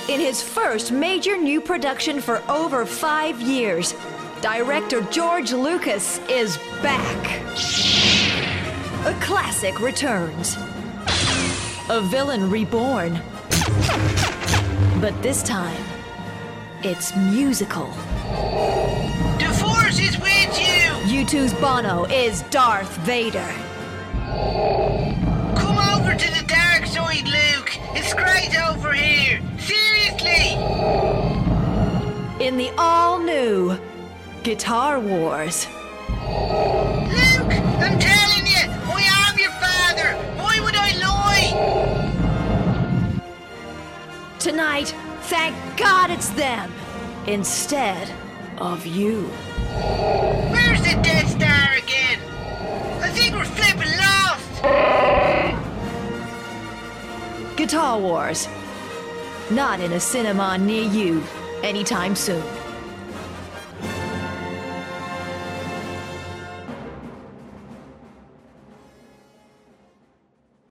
In his first major new production for over 5 years, director George Lucas is back. A classic returns. A villain reborn. But this time, it's musical. The Force is with you! U2's Bono is Darth Vader. Come over to the dark side, Luke. It's great over here. Seriously! In the all-new Guitar Wars. Luke, I'm telling you, I am your father. Why would I lie? Tonight, thank God it's them instead of you. Where's the Death Star again? I think we're flipping lost. Guitar Wars. Not in a cinema near you anytime soon.